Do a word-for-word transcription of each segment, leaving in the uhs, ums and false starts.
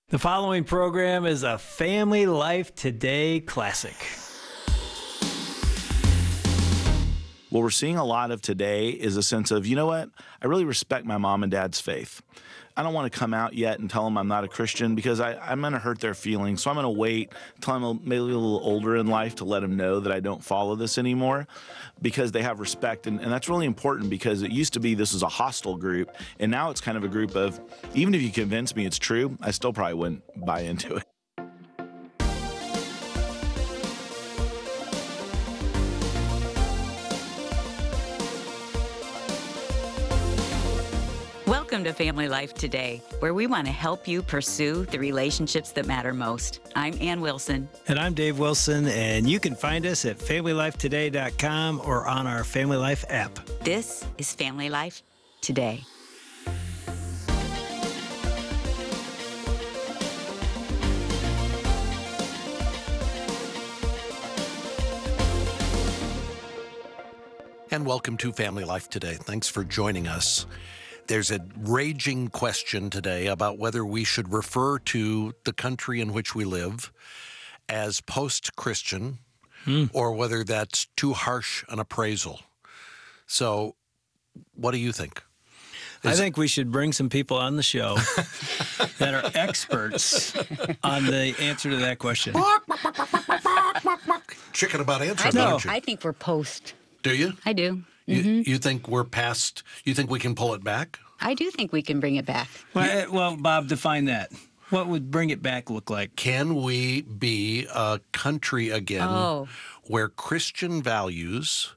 The following program is a Family Life Today classic. What we're seeing a lot of today is a sense of, you know what, I really respect my mom and dad's faith. I don't want to come out yet and tell them I'm not a Christian because I, I'm going to hurt their feelings. So I'm going to wait until I'm a, maybe a little older in life to let them know that I don't follow this anymore because they have respect. And, and that's really important because it used to be this is a hostile group. And now it's kind of a group of, even if you convince me it's true, I still probably wouldn't buy into it. Welcome to Family Life Today, where we want to help you pursue the relationships that matter most. I'm Ann Wilson. And I'm Dave Wilson, and you can find us at family life today dot com or on our Family Life app. This is Family Life Today. And welcome to Family Life Today. Thanks for joining us. There's a raging question today about whether we should refer to the country in which we live as post-Christian hmm. or whether that's too harsh an appraisal. So what do you think? Is I think we should bring some people on the show that are experts on the answer to that question. Chicken about answering, I don't you? I think we're post. Do you? I do. You, mm-hmm. you think we're past, you think we can pull it back? I do think we can bring it back. Well, well, Bob, define that. What would bring it back look like? Can we be a country again oh. where Christian values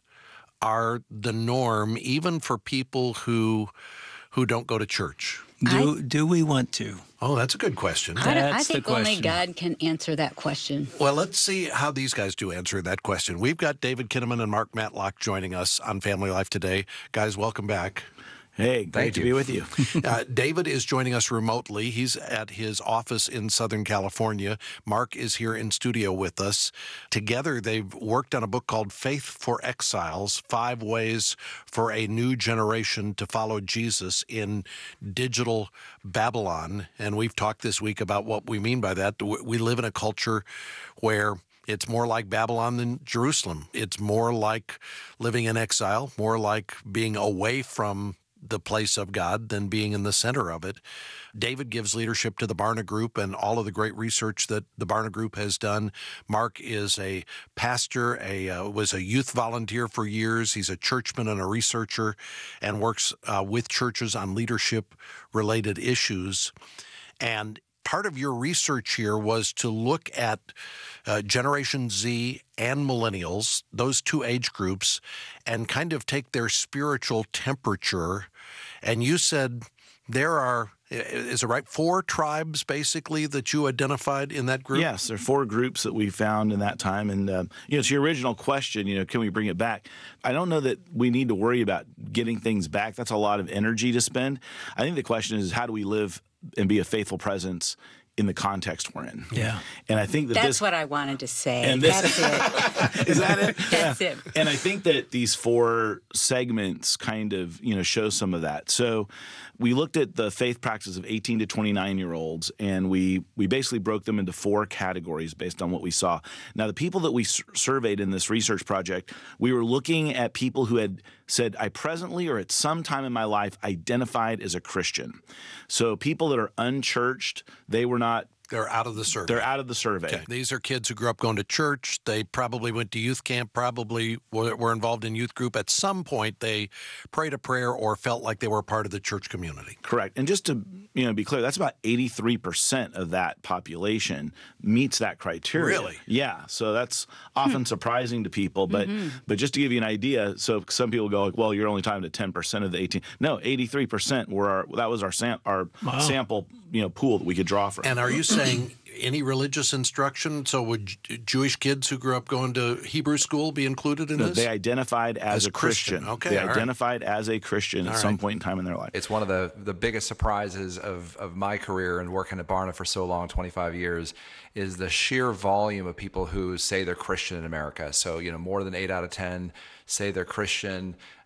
are the norm, even for people who who don't go to church? Do I, do we want to? Oh, that's a good question. I, That's I think the question. only God can answer that question. Well, let's see how these guys do answer that question. We've got David Kinnaman and Mark Matlock joining us on Family Life Today. Guys, welcome back. Hey, great Thank to you. be with you. uh, David is joining us remotely. He's at his office in Southern California. Mark is here in studio with us. Together, they've worked on a book called Faith for Exiles, Five Ways for a New Generation to Follow Jesus in Digital Babylon. And we've talked this week about what we mean by that. We live in a culture where it's more like Babylon than Jerusalem. It's more like living in exile, more like being away from the place of God than being in the center of it. David gives leadership to the Barna Group and all of the great research that the Barna Group has done. Mark is a pastor, a uh, was a youth volunteer for years. He's a churchman and a researcher and works uh, with churches on leadership-related issues. And part of your research here was to look at uh, Generation Z and millennials, those two age groups, and kind of take their spiritual temperature. And you said there are, is it right, four tribes basically that you identified in that group? Yes, there are four groups that we found in that time. And, um, you know, it's your original question, you know, can we bring it back? I don't know that we need to worry about getting things back. That's a lot of energy to spend. I think the question is, how do we live and be a faithful presence in the context we're in? Yeah. And I think that That's this, what I wanted to say. And this, That's it. Is that it? That's Yeah. it. And I think that these four segments kind of, you know, show some of that. So we looked at the faith practices of eighteen to twenty-nine year olds, and we we basically broke them into four categories based on what we saw. Now, the people that we s- surveyed in this research project, we were looking at people who had said, I presently or at some time in my life identified as a Christian. So people that are unchurched, they were not They're out of the survey. They're out of the survey. Okay. These are kids who grew up going to church. They probably went to youth camp, probably were, were involved in youth group. At some point, they prayed a prayer or felt like they were a part of the church community. Correct. And just to you know be clear, that's about eighty-three percent of that population meets that criteria. Really? Yeah. So that's often surprising to people. But Mm-hmm. but just to give you an idea, so some people go, well, you're only talking to ten percent of the eighteen. No, eighty-three percent were our, that was our, sam- our Wow. sample you know pool that we could draw from. And are you saying any religious instruction? So would J- Jewish kids who grew up going to Hebrew school be included in No, this? they identified as, As a Christian. Christian. Okay, They all right. identified as a Christian at All some right. point in time in their life. It's one of the, the biggest surprises of, of my career and working at Barna for so long, twenty-five years, is the sheer volume of people who say they're Christian in America. So, you know, more than eight out of ten say they're Christian.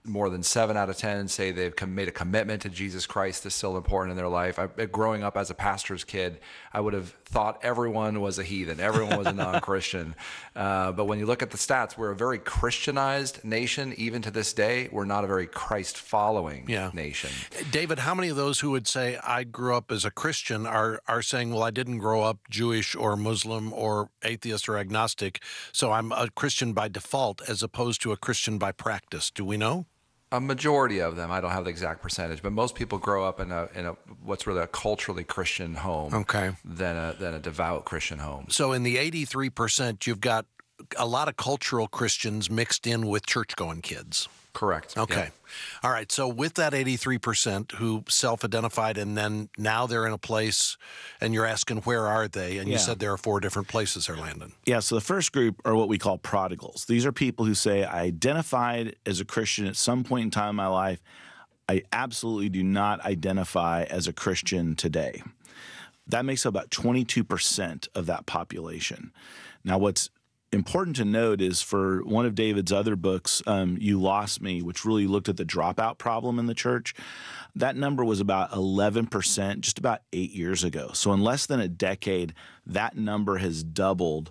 more than seven out of ten say they've com- made a commitment to Jesus Christ is still important in their life. I, growing up as a pastor's kid, I would have thought everyone was a heathen, everyone was a non-Christian. Uh, but when you look at the stats, we're a very Christianized nation. Even to this day, we're not a very Christ-following Yeah. nation. David, how many of those who would say, I grew up as a Christian, are, are saying, well, I didn't grow up Jewish or Muslim or atheist or agnostic, so I'm a Christian by default as opposed to a Christian by practice? Do we know? A majority of them, I don't have the exact percentage, but most people grow up in a in a what's really a culturally Christian home, Okay. than a than a devout Christian home. So in the eighty-three percent, you've got a lot of cultural Christians mixed in with church-going kids. Correct. Okay. Yeah. All right. So with that eighty-three percent who self-identified and then now they're in a place and you're asking where are they? And you Yeah. said there are four different places they're landing. Yeah, so the first group are what we call prodigals. These are people who say, I identified as a Christian at some point in time in my life. I absolutely do not identify as a Christian today. That makes up about twenty-two percent of that population. Now, what's important to note is for one of David's other books, um, You Lost Me, which really looked at the dropout problem in the church, that number was about eleven percent just about eight years ago. So in less than a decade, that number has doubled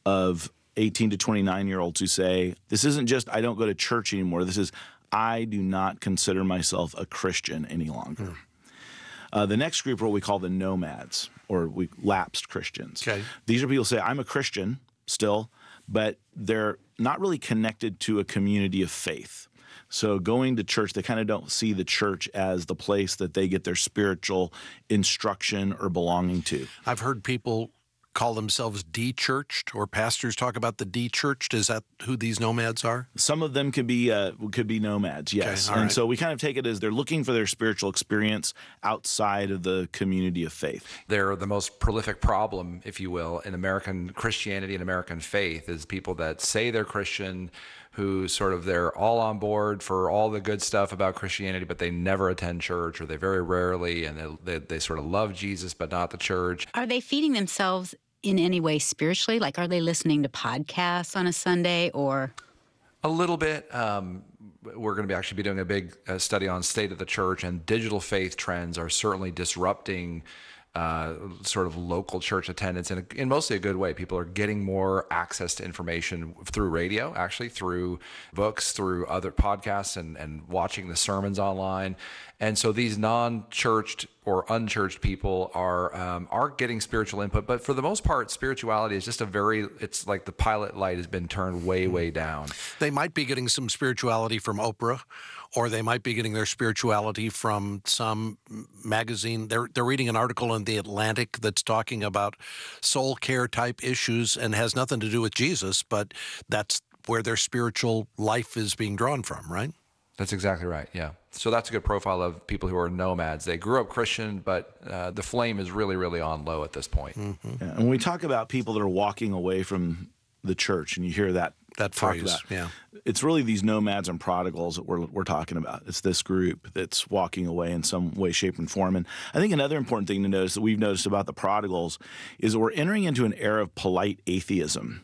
of eighteen to twenty-nine-year-olds who say, this isn't just I don't go to church anymore. This is I do not consider myself a Christian any longer. Hmm. Uh, the next group are what we call the nomads, or we lapsed Christians. Okay. These are people who say, I'm a Christian still, but they're not really connected to a community of faith. So going to church, they kind of don't see the church as the place that they get their spiritual instruction or belonging to. I've heard people call themselves de-churched, or pastors talk about the de-churched. Is that who these nomads are? Some of them could be uh, could be nomads, yes. Okay, all and right. so we kind of take it as they're looking for their spiritual experience outside of the community of faith. They're the most prolific problem, if you will, in American Christianity and American faith is people that say they're Christian, who sort of they're all on board for all the good stuff about Christianity, but they never attend church, or they very rarely, and they, they, they sort of love Jesus, but not the church. Are they feeding themselves in any way spiritually? Like, are they listening to podcasts on a Sunday or? A little bit. Um, we're going to be actually be doing a big uh, study on state of the church, and digital faith trends are certainly disrupting uh, sort of local church attendance in, a, in mostly a good way. People are getting more access to information through radio, actually through books, through other podcasts, and, and watching the sermons online. And so these non-churched or unchurched people are um, are getting spiritual input, but for the most part, spirituality is just a very, it's like the pilot light has been turned way, way down. They might be getting some spirituality from Oprah, or they might be getting their spirituality from some magazine. They're they're reading an article in The Atlantic that's talking about soul care type issues and has nothing to do with Jesus, but that's where their spiritual life is being drawn from, right? That's exactly right, yeah. So that's a good profile of people who are nomads. They grew up Christian, but uh, the flame is really, really on low at this point. Mm-hmm. Yeah. And when we talk about people that are walking away from the church, and you hear that That talked phrase, about, yeah. it's really these nomads and prodigals that we're, we're talking about. It's this group that's walking away in some way, shape, and form. And I think another important thing to notice that we've noticed about the prodigals is that we're entering into an era of polite atheism,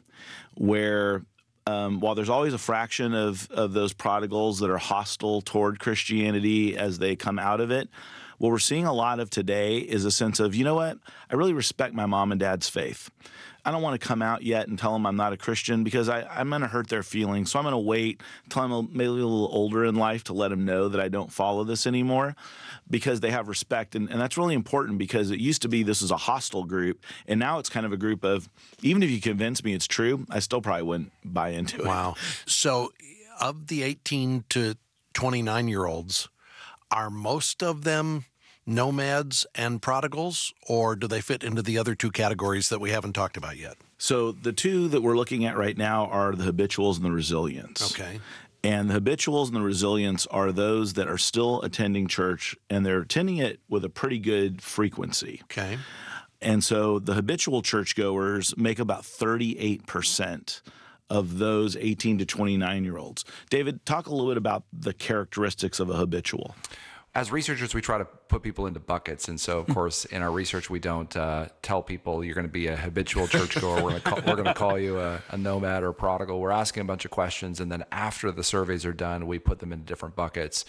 where Um, while there's always a fraction of, of those prodigals that are hostile toward Christianity as they come out of it, what we're seeing a lot of today is a sense of, you know what, I really respect my mom and dad's faith. I don't want to come out yet and tell them I'm not a Christian because I, I'm going to hurt their feelings. So I'm going to wait until I'm maybe a little older in life to let them know that I don't follow this anymore, because they have respect. And, and that's really important, because it used to be this was a hostile group, and now it's kind of a group of, even if you convince me it's true, I still probably wouldn't buy into it. Wow. So of the eighteen to twenty-nine-year-olds, are most of them nomads and prodigals, or do they fit into the other two categories that we haven't talked about yet? So the two that we're looking at right now are the habituals and the resilients. Okay. And the habituals and the resilients are those that are still attending church, and they're attending it with a pretty good frequency. Okay. And so the habitual churchgoers make about thirty-eight percent of those eighteen to twenty-nine-year-olds. David, talk a little bit about the characteristics of a habitual. as researchers, we try to put people into buckets. And so, of course, in our research, we don't uh, tell people you're going to be a habitual churchgoer. We're going to call, we're going to call you a, a nomad or a prodigal. We're asking a bunch of questions. And then after the surveys are done, we put them into different buckets.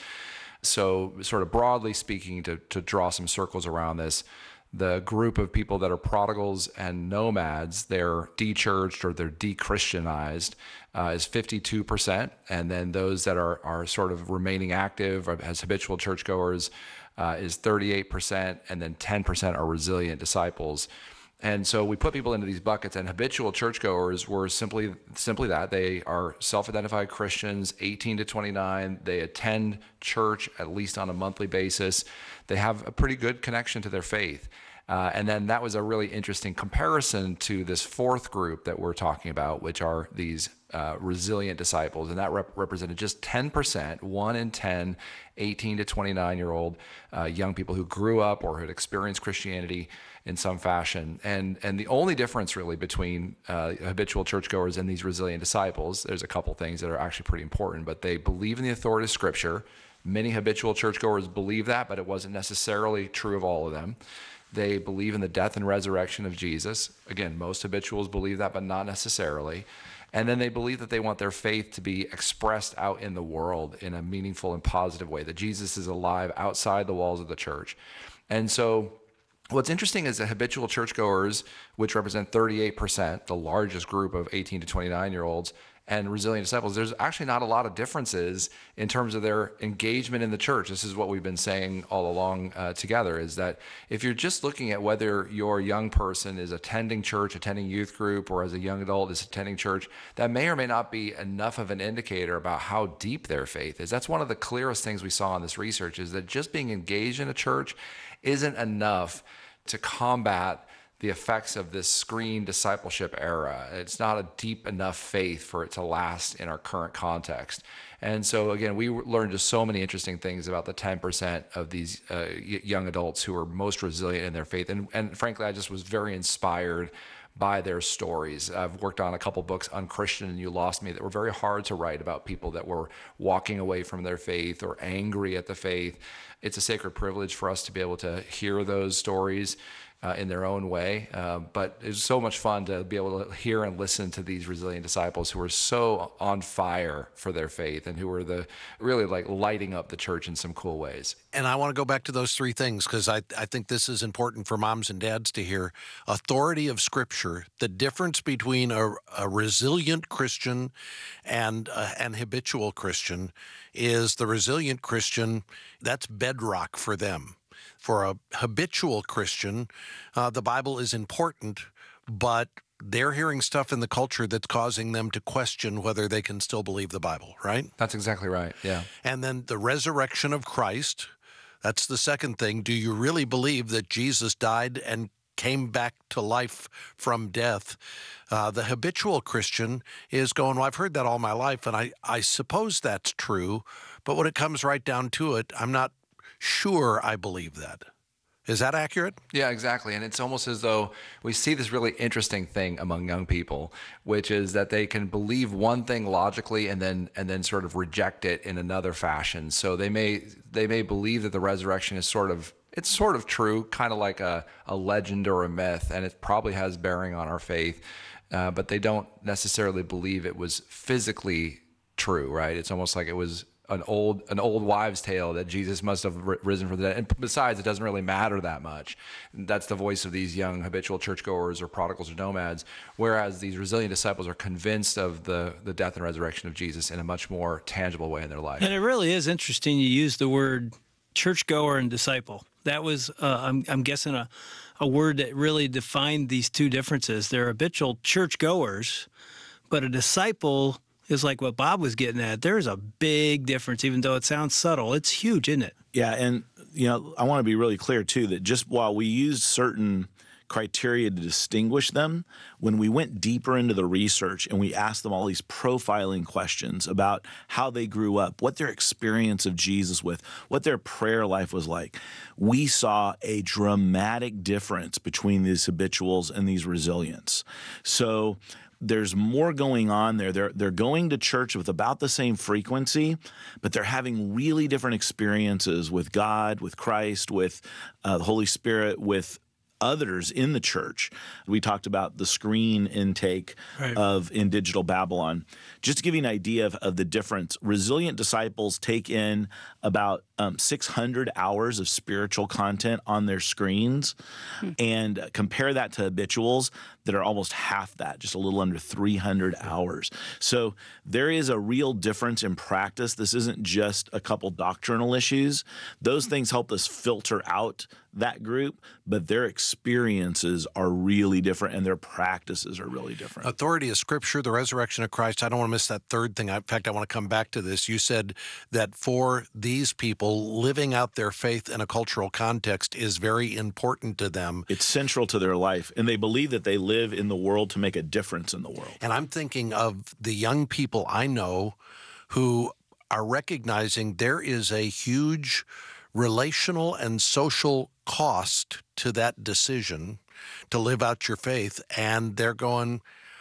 So sort of broadly speaking, to, to draw some circles around this, the group of people that are prodigals and nomads, they're de-churched or they're de-Christianized, uh, is fifty-two percent. And then those that are, are sort of remaining active as habitual churchgoers uh, is thirty-eight percent. And then ten percent are resilient disciples. And so we put people into these buckets, and habitual churchgoers were simply simply that. They are self-identified Christians, eighteen to twenty-nine. They attend church at least on a monthly basis. They have a pretty good connection to their faith. Uh, and then that was a really interesting comparison to this fourth group that we're talking about, which are these uh, resilient disciples. And that rep- represented just ten percent, one in ten, eighteen to twenty-nine-year-old uh, young people who grew up or had experienced Christianity in some fashion. And and the only difference really between uh, habitual churchgoers and these resilient disciples, there's a couple things that are actually pretty important, but they believe in the authority of Scripture. Many habitual churchgoers believe that, but it wasn't necessarily true of all of them. They believe in the death and resurrection of Jesus. Again, most habituals believe that, but not necessarily. And then they believe that they want their faith to be expressed out in the world in a meaningful and positive way, that Jesus is alive outside the walls of the church. And so what's interesting is that habitual churchgoers, which represent thirty-eight percent, the largest group of eighteen to twenty-nine-year-olds, and resilient disciples, there's actually not a lot of differences in terms of their engagement in the church. This is what we've been saying all along uh, together, is that if you're just looking at whether your young person is attending church, attending youth group, or as a young adult is attending church, that may or may not be enough of an indicator about how deep their faith is. That's one of the clearest things we saw in this research, is that just being engaged in a church isn't enough to combat the effects of this screen discipleship era. It's not a deep enough faith for it to last in our current context. And so again, we learned just so many interesting things about the ten percent of these uh, young adults who are most resilient in their faith. And, and frankly, I just was very inspired by their stories. I've worked on a couple books, Unchristian and You Lost Me, that were very hard to write about people that were walking away from their faith or angry at the faith. It's a sacred privilege for us to be able to hear those stories Uh, in their own way. Uh, but it was so much fun to be able to hear and listen to these resilient disciples who were so on fire for their faith and who were the really like lighting up the church in some cool ways. And I want to go back to those three things because I, I think this is important for moms and dads to hear. Authority of Scripture, the difference between a, a resilient Christian and uh, an habitual Christian is the resilient Christian, that's bedrock for them. For a habitual Christian, uh, the Bible is important, but they're hearing stuff in the culture that's causing them to question whether they can still believe the Bible, right? That's exactly right, yeah. And then the resurrection of Christ, that's the second thing. Do you really believe that Jesus died and came back to life from death? Uh, the habitual Christian is going, well, I've heard that all my life, and I, I suppose that's true, but when it comes right down to it, I'm not sure I believe that. Is that accurate? Yeah, exactly. And it's almost as though we see this really interesting thing among young people, which is that they can believe one thing logically and then and then sort of reject it in another fashion. So they may they may believe that the resurrection is sort of it's sort of true, kind of like a, a legend or a myth, and it probably has bearing on our faith, uh, but they don't necessarily believe it was physically true, right? It's almost like it was an old an old wives' tale that Jesus must have risen from the dead. And besides, it doesn't really matter that much. That's the voice of these young habitual churchgoers or prodigals or nomads, whereas these resilient disciples are convinced of the, the death and resurrection of Jesus in a much more tangible way in their life. And it really is interesting you use the word churchgoer and disciple. That was, uh, I'm, I'm guessing, a, a word that really defined these two differences. They're habitual churchgoers, but a disciple is like what Bob was getting at. There's a big difference, even though it sounds subtle. It's huge, isn't it? Yeah, and you know, I want to be really clear too that just while we use certain criteria to distinguish them. When we went deeper into the research and we asked them all these profiling questions about how they grew up, what their experience of Jesus with, what their prayer life was like, we saw a dramatic difference between these habituals and these resilients. So there's more going on there. They're, they're going to church with about the same frequency, but they're having really different experiences with God, with Christ, with uh, the Holy Spirit, with others in the church. We talked about the screen intake right. of in Digital Babylon. Just to give you an idea of, of the difference, resilient disciples take in about um, six hundred hours of spiritual content on their screens, hmm. and compare that to habituals that are almost half that, just a little under three hundred hours. So there is a real difference in practice. This isn't just a couple doctrinal issues. Those things help us filter out that group, but their experiences are really different and their practices are really different. Authority of Scripture, the resurrection of Christ. I don't want to miss that third thing. In fact, I want to come back to this. You said that for these people, living out their faith in a cultural context is very important to them. It's central to their life, and they believe that they live in the world to make a difference in the world. And I'm thinking of the young people I know who are recognizing there is a huge relational and social cost to that decision to live out your faith, and they're going,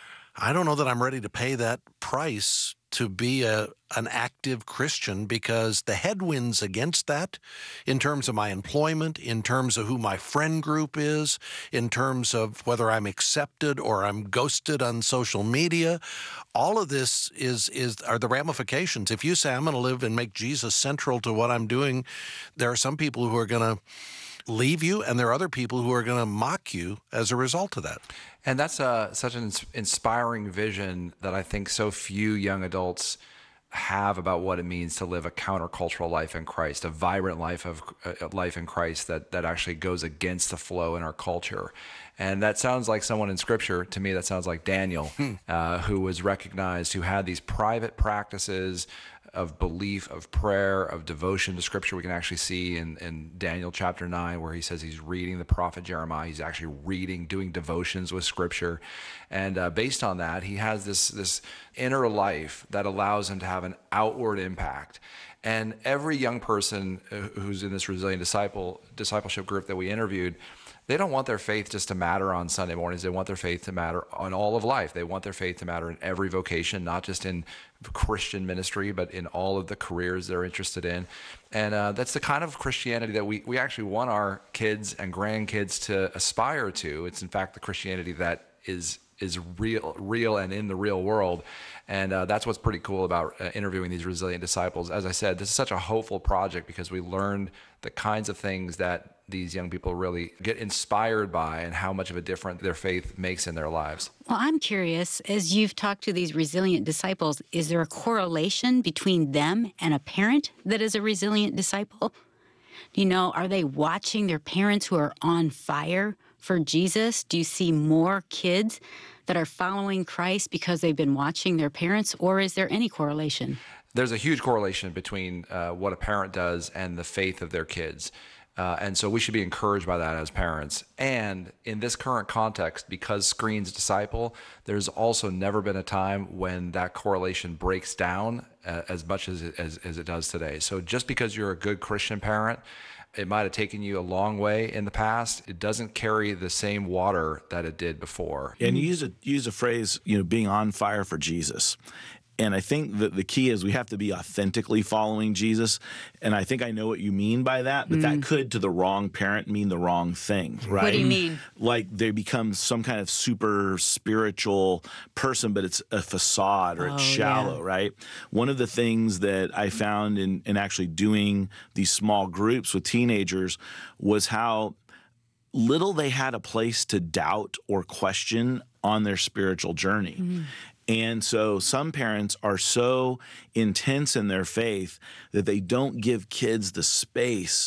I don't know that I'm ready to pay that price to be a an active Christian, because the headwinds against that in terms of my employment, in terms of who my friend group is, in terms of whether I'm accepted or I'm ghosted on social media, all of this is is are the ramifications. If you say I'm going to live and make Jesus central to what I'm doing, there are some people who are going to leave you, and there are other people who are going to mock you as a result of that. And that's uh, such an inspiring vision that I think so few young adults have about what it means to live a countercultural life in Christ, a vibrant life of uh, life in Christ that that actually goes against the flow in our culture. And that sounds like someone in Scripture. To me, that sounds like Daniel, uh, who was recognized, who had these private practices of belief, of prayer, of devotion to Scripture. We can actually see in, in Daniel chapter nine, where he says he's reading the prophet Jeremiah. He's actually reading, doing devotions with Scripture. And uh, based on that, he has this, this inner life that allows him to have an outward impact. And every young person who's in this Resilient Disciple discipleship group that we interviewed, they don't want their faith just to matter on Sunday mornings. They want their faith to matter on all of life. They want their faith to matter in every vocation, not just in Christian ministry, but in all of the careers they're interested in. And uh, that's the kind of Christianity that we, we actually want our kids and grandkids to aspire to. It's in fact the Christianity that is is real, real and in the real world. And uh, that's what's pretty cool about uh, interviewing these resilient disciples. As I said, this is such a hopeful project because we learned the kinds of things that these young people really get inspired by and how much of a difference their faith makes in their lives. Well, I'm curious, as you've talked to these resilient disciples, is there a correlation between them and a parent that is a resilient disciple? You know, are they watching their parents who are on fire for Jesus? Do you see more kids that are following Christ because they've been watching their parents, or is there any correlation? There's a huge correlation between uh, what a parent does and the faith of their kids. Uh, and so we should be encouraged by that as parents. And in this current context, because screens disciple, there's also never been a time when that correlation breaks down uh, as much as it, as, as it does today. So just because you're a good Christian parent, it might have taken you a long way in the past, it doesn't carry the same water that it did before. And you use a, use a phrase, you know, being on fire for Jesus. And I think that the key is we have to be authentically following Jesus. And I think I know what you mean by that, but mm. that could, to the wrong parent, mean the wrong thing, right? What do you mean? Like they become some kind of super spiritual person, but it's a facade or oh, it's shallow, yeah. right? One of the things that I found in, in actually doing these small groups with teenagers was how little they had a place to doubt or question on their spiritual journey. Mm. And so some parents are so intense in their faith that they don't give kids the space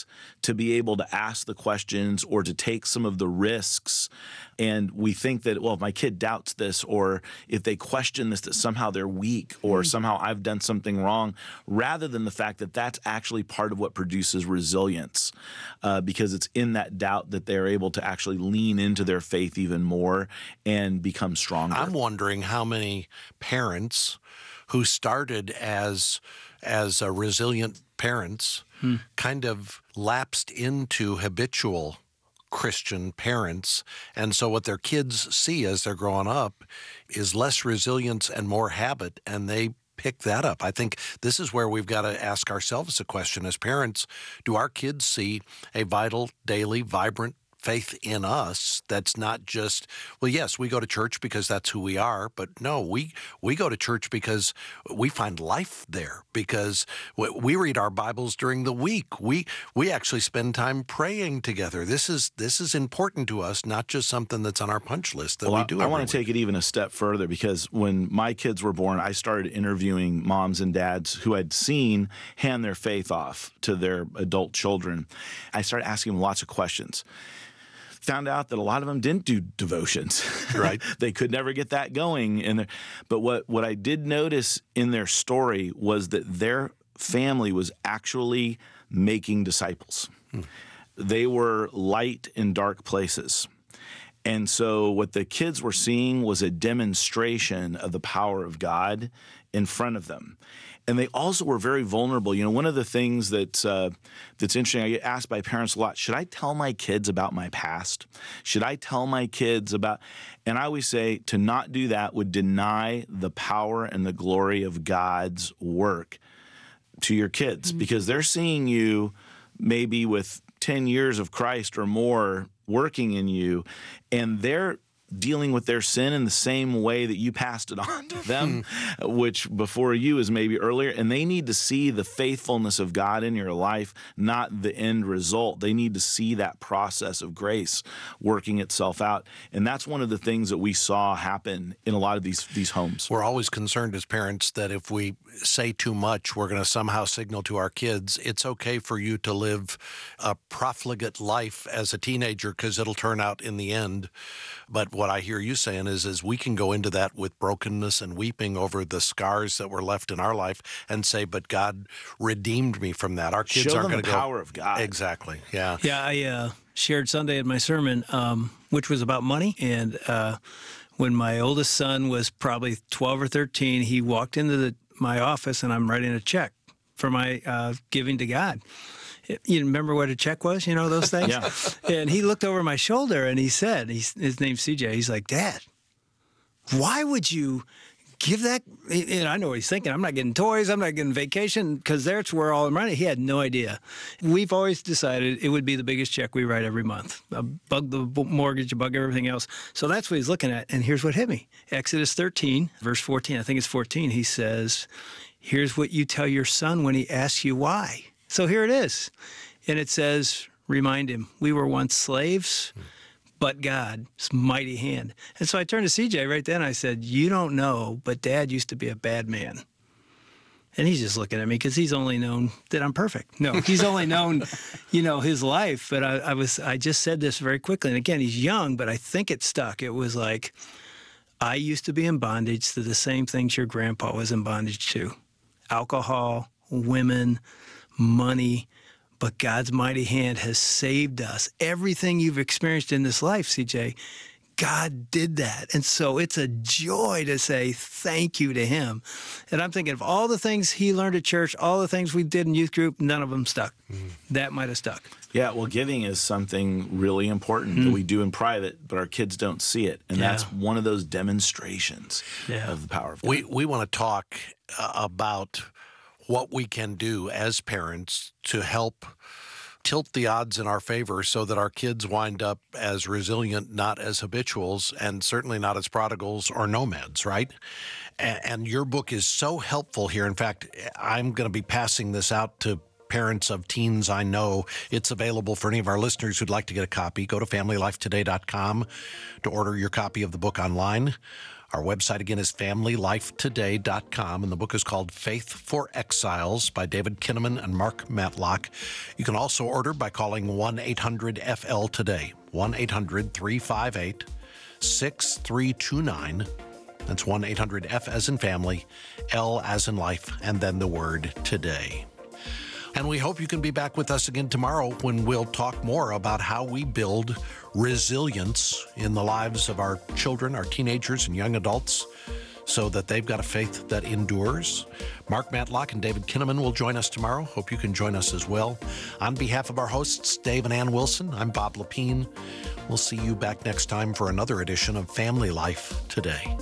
to be able to ask the questions or to take some of the risks. And we think that, well, if my kid doubts this, or if they question this, that somehow they're weak, or somehow I've done something wrong, rather than the fact that that's actually part of what produces resilience, uh, because it's in that doubt that they're able to actually lean into their faith even more and become stronger. I'm wondering how many parents who started as as uh, resilient parents hmm. kind of lapsed into habitual Christian parents. And so what their kids see as they're growing up is less resilience and more habit, and they pick that up. I think this is where we've got to ask ourselves a question as parents. Do our kids see a vital, daily, vibrant faith in us that's not just, well, yes, we go to church because that's who we are, but no, we we go to church because we find life there, because we read our Bibles during the week. We we actually spend time praying together. This is this is important to us, not just something that's on our punch list that well, we do I, I every want to week. take it even a step further, because when my kids were born, I started interviewing moms and dads who had seen hand their faith off to their adult children. I started asking them lots of questions. Found out that a lot of them didn't do devotions. Right. They could never get that going. In their, but what, what I did notice in their story was that their family was actually making disciples. Hmm. They were light in dark places. And so what the kids were seeing was a demonstration of the power of God in front of them. And they also were very vulnerable. You know, one of the things that's, uh, that's interesting, I get asked by parents a lot, should I tell my kids about my past? Should I tell my kids about, and I always say to not do that would deny the power and the glory of God's work to your kids, mm-hmm. because they're seeing you maybe with ten years of Christ or more working in you, and they're dealing with their sin in the same way that you passed it on to them, which before you is maybe earlier. And they need to see the faithfulness of God in your life, not the end result. They need to see that process of grace working itself out. And that's one of the things that we saw happen in a lot of these, these homes. We're always concerned as parents that if we say too much, we're going to somehow signal to our kids, it's okay for you to live a profligate life as a teenager because it'll turn out in the end. But what I hear you saying is, is we can go into that with brokenness and weeping over the scars that were left in our life and say, but God redeemed me from that. Our kids Show aren't them going to the go. power of God. Exactly. Yeah. Yeah, I uh, shared Sunday in my sermon, um, which was about money. And uh, when my oldest son was probably twelve or thirteen, he walked into the, my office, and I'm writing a check for my uh, giving to God. You remember what a check was, you know, those things? Yeah. And he looked over my shoulder and he said, he's, his name's C J, he's like, Dad, why would you give that? And I know what he's thinking. I'm not getting toys. I'm not getting vacation, because that's where all the money. He had no idea. We've always decided it would be the biggest check we write every month. Above the mortgage, above everything else. So that's what he's looking at. And here's what hit me. Exodus thirteen, verse fourteen, I think it's fourteen. He says, here's what you tell your son when he asks you why. So here it is. And it says, remind him, we were once slaves, but God's mighty hand. And so I turned to C J right then. I said, you don't know, but Dad used to be a bad man. And he's just looking at me because he's only known that I'm perfect. No, he's only known, you know, his life. But I, I was, I just said this very quickly. And again, he's young, but I think it stuck. It was like, I used to be in bondage to the same things your grandpa was in bondage to. Alcohol, women, money, but God's mighty hand has saved us. Everything you've experienced in this life, C J, God did that. And so it's a joy to say thank you to him. And I'm thinking of all the things he learned at church, all the things we did in youth group, none of them stuck. Mm. That might have stuck. Yeah, well, giving is something really important mm. that we do in private, but our kids don't see it. And yeah. that's one of those demonstrations yeah. of the power of God. We, we want to talk uh, about what we can do as parents to help tilt the odds in our favor so that our kids wind up as resilient, not as habituals, and certainly not as prodigals or nomads, right? And, and your book is so helpful here. In fact, I'm going to be passing this out to parents of teens I know. It's available for any of our listeners who'd like to get a copy. Go to family life today dot com to order your copy of the book online. Our website, again, is family life today dot com, and the book is called Faith for Exiles by David Kinnaman and Mark Matlock. You can also order by calling one eight hundred F L today, one eight hundred three five eight six three two nine. That's one eight hundred F as in family, L as in life, and then the word today. And we hope you can be back with us again tomorrow when we'll talk more about how we build resilience in the lives of our children, our teenagers, and young adults so that they've got a faith that endures. Mark Matlock and David Kinnaman will join us tomorrow. Hope you can join us as well. On behalf of our hosts, Dave and Ann Wilson, I'm Bob Lepine. We'll see you back next time for another edition of Family Life Today.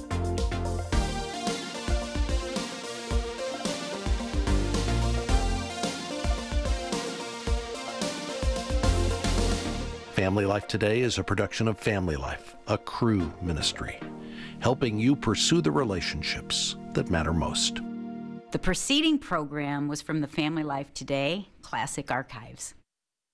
Family Life Today is a production of Family Life, a Cru ministry, helping you pursue the relationships that matter most. The preceding program was from the Family Life Today Classic Archives.